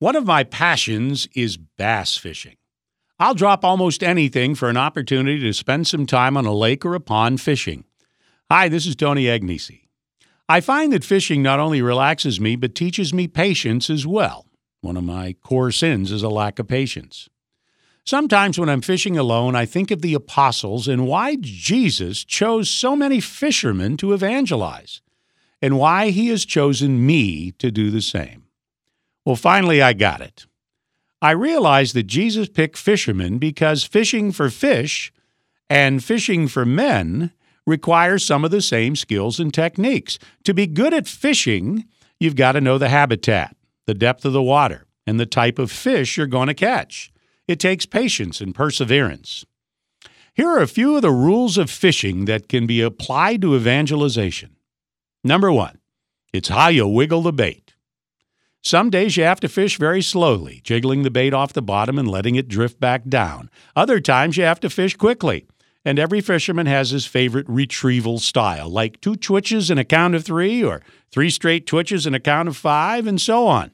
One of my passions is bass fishing. I'll drop almost anything for an opportunity to spend some time on a lake or a pond fishing. Hi, this is Tony Agnesi. I find that fishing not only relaxes me, but teaches me patience as well. One of my core sins is a lack of patience. Sometimes when I'm fishing alone, I think of the apostles and why Jesus chose so many fishermen to evangelize, and why he has chosen me to do the same. Well, finally, I got it. I realized that Jesus picked fishermen because fishing for fish and fishing for men requires some of the same skills and techniques. To be good at fishing, you've got to know the habitat, the depth of the water, and the type of fish you're going to catch. It takes patience and perseverance. Here are a few of the rules of fishing that can be applied to evangelization. Number 1, it's how you wiggle the bait. Some days you have to fish very slowly, jiggling the bait off the bottom and letting it drift back down. Other times you have to fish quickly, and every fisherman has his favorite retrieval style, like 2 twitches in a count of 3, or 3 straight twitches in a count of 5, and so on.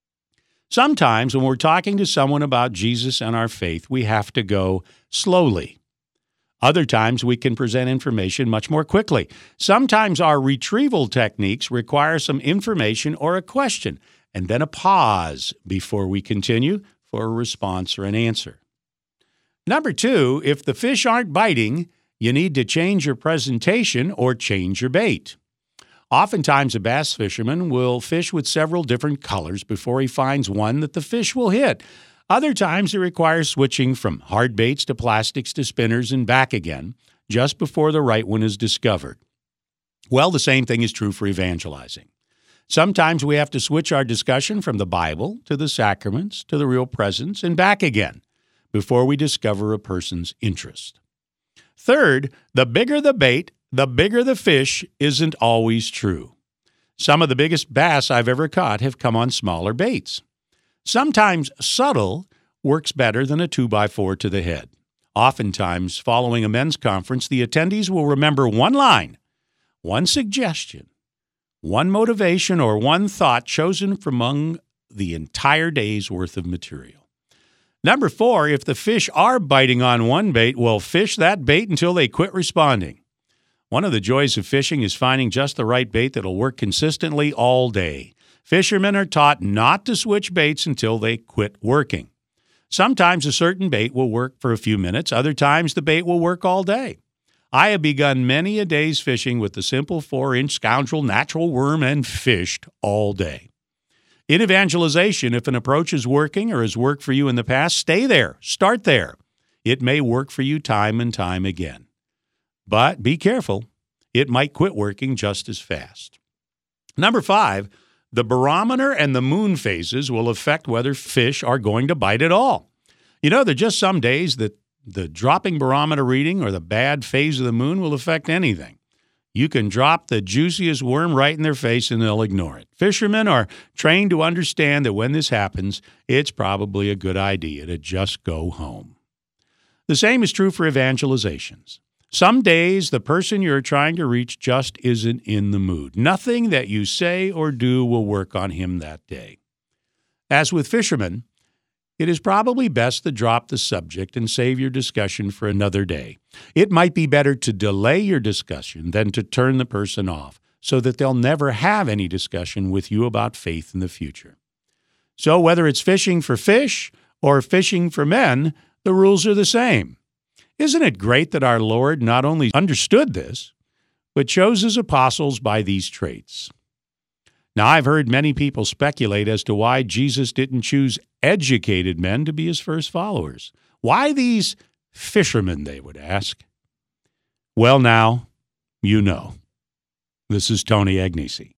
Sometimes when we're talking to someone about Jesus and our faith, we have to go slowly. Other times we can present information much more quickly. Sometimes our retrieval techniques require some information or a question, and then a pause before we continue for a response or an answer. Number 2, if the fish aren't biting, you need to change your presentation or change your bait. Oftentimes, a bass fisherman will fish with several different colors before he finds one that the fish will hit. Other times, it requires switching from hard baits to plastics to spinners and back again, just before the right one is discovered. Well, the same thing is true for evangelizing. Sometimes we have to switch our discussion from the Bible to the sacraments to the real presence and back again before we discover a person's interest. Third, the bigger the bait, the bigger the fish isn't always true. Some of the biggest bass I've ever caught have come on smaller baits. Sometimes subtle works better than a 2x4 to the head. Oftentimes, following a men's conference, the attendees will remember one line, one suggestion, one motivation, or one thought chosen from among the entire day's worth of material. Number 4, if the fish are biting on one bait, well, fish that bait until they quit responding. One of the joys of fishing is finding just the right bait that'll work consistently all day. Fishermen are taught not to switch baits until they quit working. Sometimes a certain bait will work for a few minutes. Other times the bait will work all day. I have begun many a day's fishing with the simple 4-inch scoundrel natural worm and fished all day. In evangelization, if an approach is working or has worked for you in the past, stay there. Start there. It may work for you time and time again. But be careful. It might quit working just as fast. Number 5, the barometer and the moon phases will affect whether fish are going to bite at all. You know, there are just some days that the dropping barometer reading or the bad phase of the moon will affect anything. You can drop the juiciest worm right in their face and they'll ignore it. Fishermen are trained to understand that when this happens, it's probably a good idea to just go home. The same is true for evangelizations. Some days, the person you're trying to reach just isn't in the mood. Nothing that you say or do will work on him that day. As with fishermen, it is probably best to drop the subject and save your discussion for another day. It might be better to delay your discussion than to turn the person off so that they'll never have any discussion with you about faith in the future. So whether it's fishing for fish or fishing for men, the rules are the same. Isn't it great that our Lord not only understood this, but chose his apostles by these traits? Now, I've heard many people speculate as to why Jesus didn't choose educated men to be his first followers. Why these fishermen, they would ask. Well, now, you know. This is Tony Agnesi.